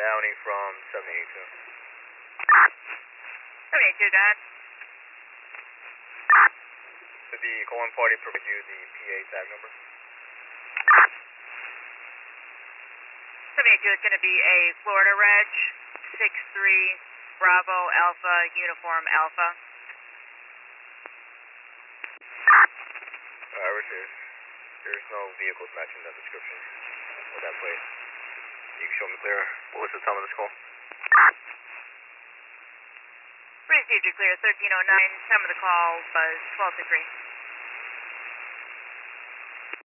Downey from 782. 782, got it. Did the calling party provide you the PA tag number? 782 is going to be a Florida Reg 63 Bravo Alpha Uniform Alpha. Received. There's no vehicles matching that description with that plate. You can show me clear. What was the time of this call? Received, you're clear. 1309. Time of the call was 12 to 3.